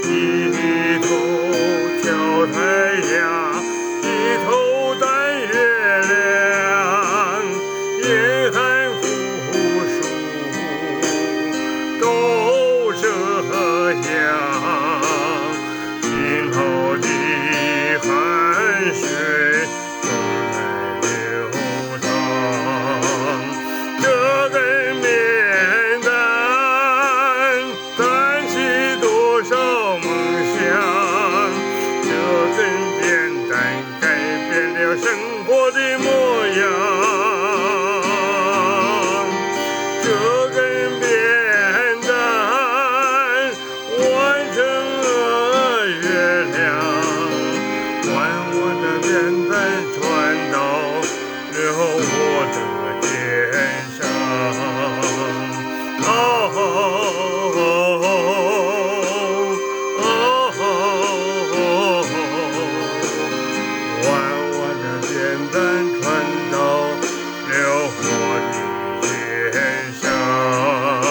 一头挑太阳，一头担月亮，严寒酷暑都这样，心头的汗水都在流淌。这根扁担担起多少梦想，这根扁担改变了生活的模样。这根扁担完成了月亮，弯弯的扁担传到了我的肩上。哦哦哦，弯弯的扁担传到了我的肩上。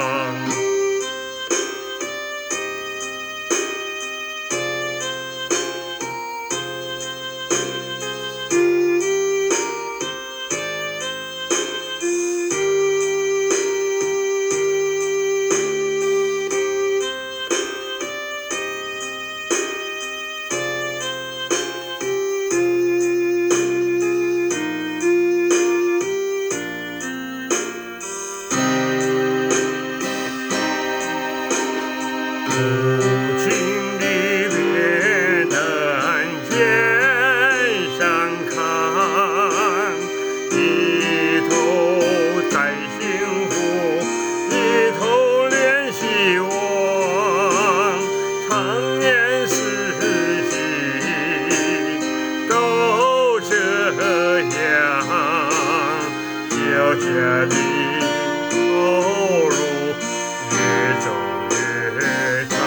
无情的扁担肩上扛，一头带幸福，一头连希望。常年四季都这样，脚下的投入越走越长。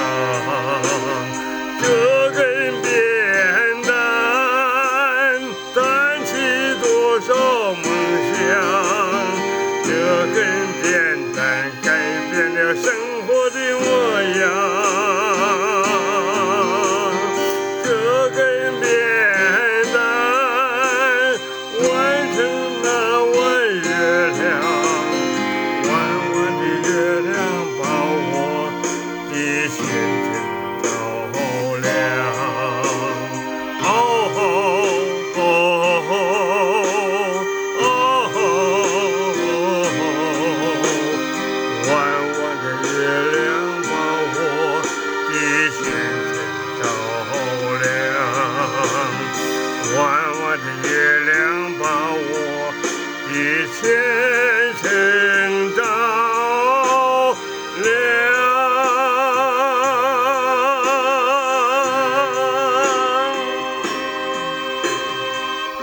这根扁担担起多少梦想，这根扁担改变了生活的模样。这根扁担完成了弯月亮，弯弯的月亮把我的心